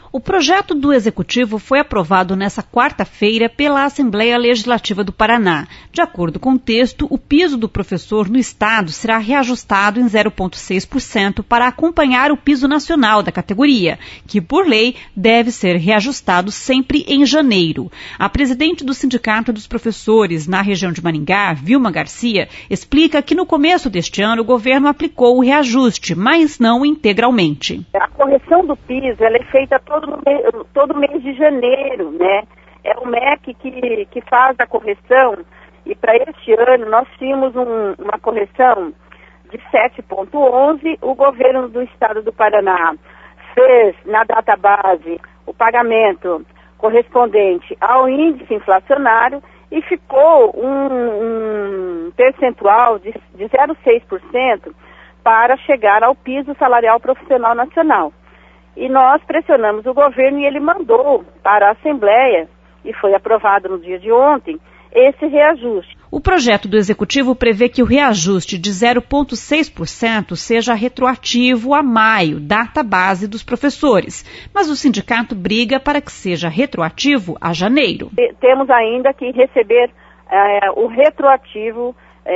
O projeto do Executivo foi aprovado nesta quarta-feira pela Assembleia Legislativa do Paraná. De acordo com o texto, o piso do professor no Estado será reajustado em 0,6% para acompanhar o piso nacional da categoria, que, por lei, deve ser reajustado sempre em janeiro. A presidente do Sindicato dos Professores na região de Maringá, Vilma Garcia, explica que no começo deste ano o governo aplicou o reajuste, mas não integralmente. A correção do piso ela é feita todo mês de janeiro, né? É o MEC que faz a correção e para este ano nós tínhamos uma correção de 7,11. O governo do estado do Paraná fez na database o pagamento correspondente ao índice inflacionário e ficou um percentual de 0,6% para chegar ao piso salarial profissional nacional. E nós pressionamos o governo e ele mandou para a Assembleia, e foi aprovado no dia de ontem, esse reajuste. O projeto do Executivo prevê que o reajuste de 0,6% seja retroativo a maio, data base dos professores. Mas o sindicato briga para que seja retroativo a janeiro. Temos ainda que receber o retroativo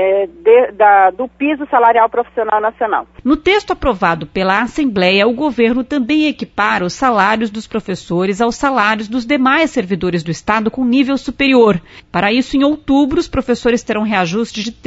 do piso salarial profissional nacional. No texto aprovado pela Assembleia, o governo também equipara os salários dos professores aos salários dos demais servidores do Estado com nível superior. Para isso, em outubro, os professores terão reajuste de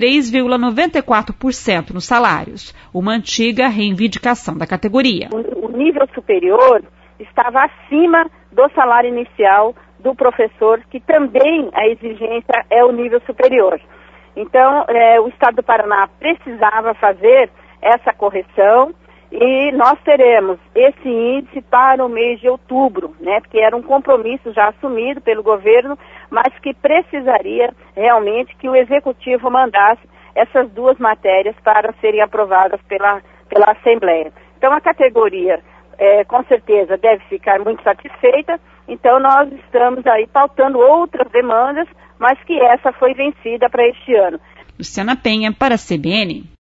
3,94% nos salários, uma antiga reivindicação da categoria. O nível superior estava acima do salário inicial do professor, que também a exigência é o nível superior. Então, o Estado do Paraná precisava fazer essa correção e nós teremos esse índice para o mês de outubro, né? Porque era um compromisso já assumido pelo governo, mas que precisaria realmente que o Executivo mandasse essas duas matérias para serem aprovadas pela Assembleia. Então, a categoria, com certeza, deve ficar muito satisfeita. Então, nós estamos aí pautando outras demandas, mas que essa foi vencida para este ano. Luciana Penha, para a CBN.